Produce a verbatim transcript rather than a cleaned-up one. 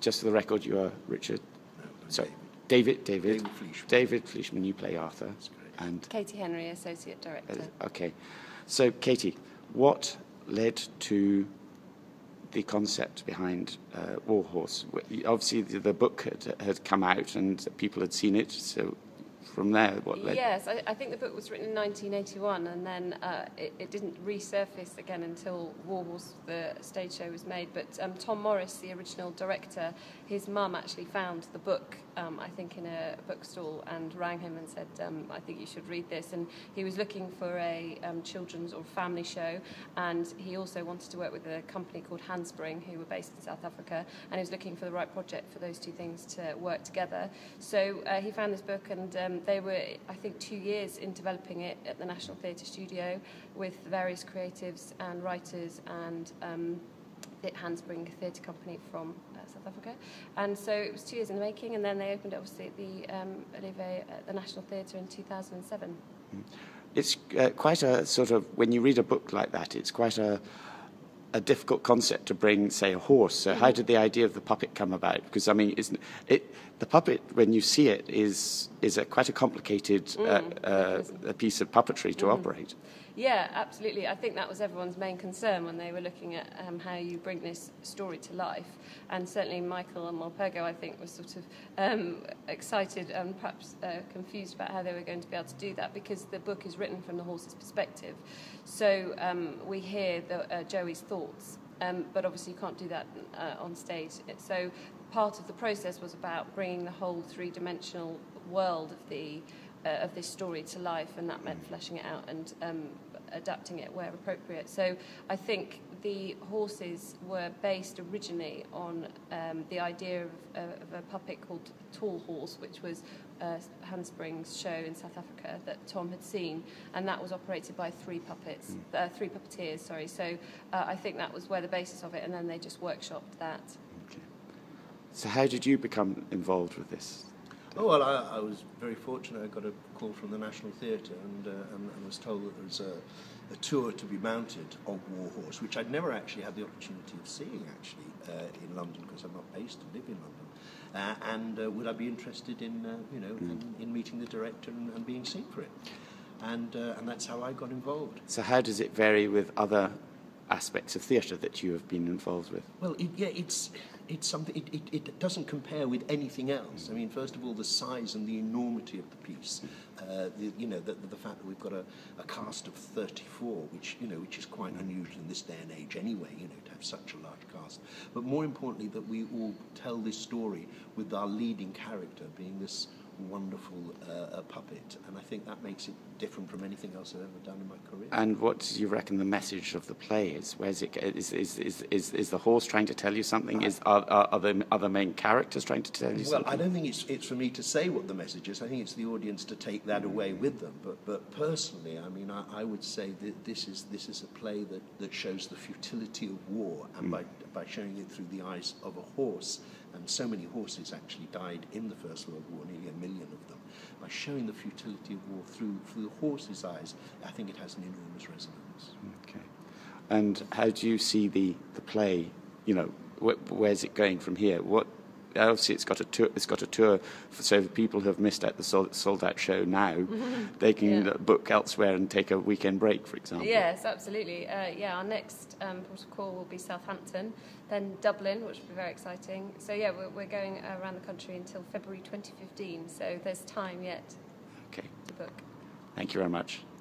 just for the record, you are Richard. No, Sorry, David. David. David. David Fleischman. David Fleischman. You play Arthur. That's correct. And Katie Henry, Associate Director. uh, okay. So, Katie, what led to the concept behind uh, Warhorse? Obviously, the, the book had, had come out and people had seen it. So, from there, what led? Yes, I, I think the book was written in nineteen eighty-one, and then uh, it, it didn't resurface again until Warhorse, the stage show, was made. But um, Tom Morris, the original director, his mum actually found the book, um, I think, in a bookstall and rang him and said, um, I think you should read this. And he was looking for a um, children's or family show, and he also wanted to work with a company called Handspring, who were based in South Africa, and he was looking for the right project for those two things to work together. So uh, he found this book, and um, they were, I think, two years in developing it at the National Theatre Studio with various creatives and writers and um, the Handspring Theatre Company from uh, South Africa. And so it was two years in the making, and then they opened it, obviously, at the um, Olivet at the National Theatre in two thousand seven. It's uh, quite a sort of, when you read a book like that, it's quite a a difficult concept to bring, say, a horse. So how did the idea of the puppet come about? Because, I mean, isn't it, the puppet, when you see it, is is a quite a complicated mm, uh, uh, a piece of puppetry to mm. operate. Yeah, absolutely. I think that was everyone's main concern when they were looking at um, how you bring this story to life. And certainly Michael and Molpego, I think, was sort of um, excited and perhaps uh, confused about how they were going to be able to do that, because the book is written from the horse's perspective. So um, we hear the, uh, Joey's thoughts, um, but obviously you can't do that uh, on stage. So part of the process was about bringing the whole three-dimensional world of the Uh, of this story to life, and that meant fleshing it out and um, adapting it where appropriate. So I think the horses were based originally on um, the idea of, uh, of a puppet called Tall Horse, which was uh, Handspring's show in South Africa that Tom had seen, and that was operated by three puppets, mm. uh, three puppeteers, sorry. So uh, I think that was where the basis of it, and then they just workshopped that. Okay. So how did you become involved with this? Oh, well, I, I was very fortunate. I got a call from the National Theatre and, uh, and, and was told that there was a, a tour to be mounted of Warhorse, which I'd never actually had the opportunity of seeing, actually, uh, in London, because I'm not based to live in London. Uh, and uh, would I be interested in, uh, you know, mm. in, in meeting the director and, and being seen for it? And, uh, and that's how I got involved. So how does it vary with other aspects of theatre that you have been involved with? Well, it, yeah, it's it's something. It, it, it doesn't compare with anything else. I mean, first of all, the size and the enormity of the piece. Uh, the, you know, the, the fact that we've got a, a cast of thirty-four, which you know, which is quite unusual in this day and age, anyway. You know, to have such a large cast. But more importantly, that we all tell this story with our leading character being this wonderful uh, puppet, and I think that makes it different from anything else I've ever done in my career. And what do you reckon the message of the play is? Where's it? Is is is is, is the horse trying to tell you something? Is are, are other other main characters trying to tell you well, something? Well, I don't think it's it's for me to say what the message is. I think it's the audience to take that away with them. But but personally, I mean, I, I would say that this is this is a play that, that shows the futility of war, and mm. by by showing it through the eyes of a horse. And so many horses actually died in the First World War, nearly a million of them. By showing the futility of war through through the horse's eyes, I think it has an enormous resonance. Okay. And how do you see the, the play? You know, wh- where's it going from here? What? Obviously, it's got a tour. It's got a tour, so the people who have missed out the sold, sold out show now, they can yeah. book elsewhere and take a weekend break, for example. Yes, absolutely. Uh, yeah, our next um, port of call will be Southampton, then Dublin, which will be very exciting. So yeah, we're, we're going around the country until February twenty fifteen. So there's time yet. Okay. To book. Thank you very much.